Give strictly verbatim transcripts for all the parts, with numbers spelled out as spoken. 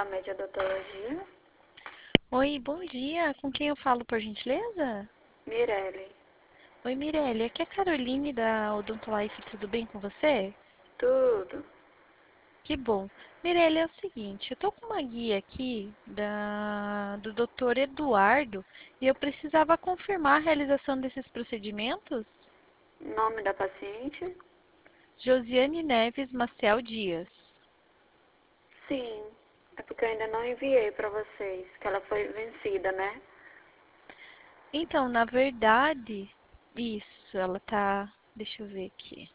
Média Odontologia. Oi, bom dia. Com quem eu falo, por gentileza? Mirelle. Oi, Mirelle. Aqui é a Caroline da Odontolife. Tudo bem com você? Tudo. Que bom. Mirelle, é o seguinte, eu tô com uma guia aqui da, do doutor Eduardo e eu precisava confirmar a realização desses procedimentos. Nome da paciente? Josiane Neves Maciel Dias. Sim. É porque eu ainda não enviei para vocês, que ela foi vencida, né? Então, na verdade, isso, ela tá. Deixa eu ver aqui.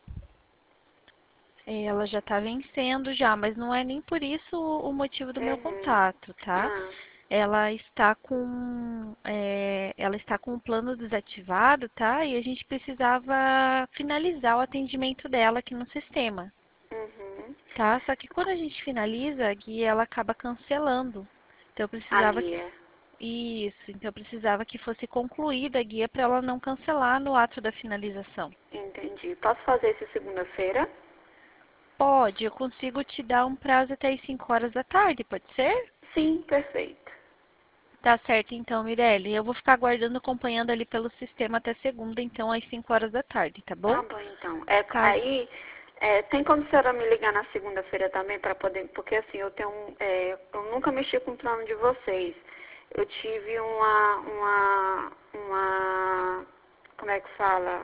É, ela já tá vencendo já, mas não é nem por isso o motivo do meu Uhum. contato, tá? Ah, Ela está com, é, ela está com o plano desativado, tá? E a gente precisava finalizar o atendimento dela aqui no sistema, uhum. tá? Só que quando a gente finaliza, a guia ela acaba cancelando. Então eu A precisava que guia. isso, então eu precisava que fosse concluída a guia para ela não cancelar no ato da finalização. Entendi. Posso fazer isso segunda-feira? Pode, eu consigo te dar um prazo até as cinco horas da tarde, pode ser? Sim, perfeito. Tá certo então, Mirelle. Eu vou ficar aguardando, acompanhando ali pelo sistema até segunda, então, às cinco horas da tarde, tá bom? Tá bom, então. É, Caso... aí, é, tem como a senhora me ligar na segunda-feira também para poder... Porque, assim, eu tenho um... é, eu nunca mexi com o plano de vocês. Eu tive uma... uma... uma... Como é que fala?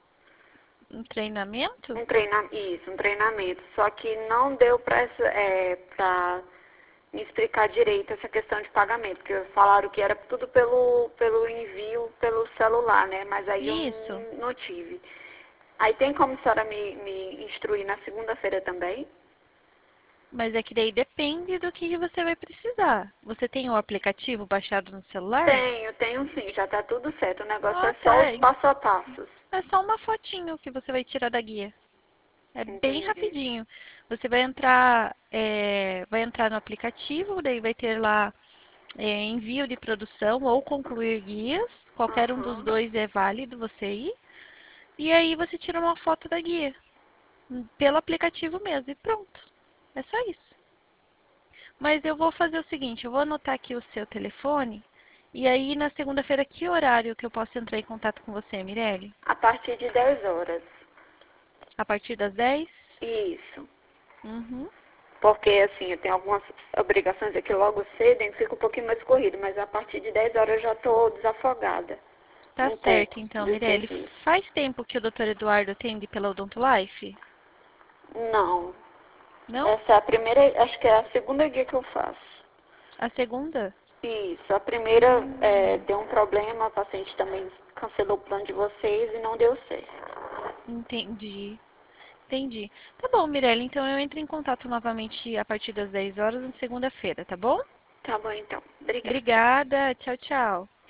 Um treinamento? Um treinamento, isso, um treinamento. Só que não deu para é, pra me explicar direito essa questão de pagamento, porque falaram que era tudo pelo, pelo envio pelo celular, né? Mas aí eu Isso. não, não tive. Aí tem como a senhora me, me instruir na segunda-feira também? Mas é que daí depende do que você vai precisar. Você tem o aplicativo baixado no celular? Tenho, tenho sim, já tá tudo certo. O negócio Ah, é só tá. os passo a passos. É só uma fotinho que você vai tirar da guia. É bem Entendi. rapidinho. Você vai entrar, é, vai entrar no aplicativo, daí vai ter lá é, envio de produção ou concluir guias. Qualquer um dos Aham. dois é válido você ir. E aí você tira uma foto da guia pelo aplicativo mesmo e pronto. É só isso. Mas eu vou fazer o seguinte, eu vou anotar aqui o seu telefone e aí na segunda-feira que horário que eu posso entrar em contato com você, Mirelle? A partir de dez horas. A partir das dez? Isso. Uhum. Porque, assim, eu tenho algumas obrigações aqui logo cedo, então fica um pouquinho mais corrido, mas a partir de dez horas eu já estou desafogada. Tá Um certo, pouco então, do Mirelle. serviço. Faz tempo que o doutor Eduardo atende pela Odontolife? Não. Não? Essa é a primeira, acho que é a segunda guia que eu faço. A segunda? Isso. A primeira é, Hum, deu um problema, a paciente também cancelou o plano de vocês e não deu certo. entendi. Entendi. Tá bom, Mirelle. Então eu entro em contato novamente a partir das dez horas na segunda-feira, tá bom? Tá bom, então. Obrigada. Obrigada. Tchau, tchau.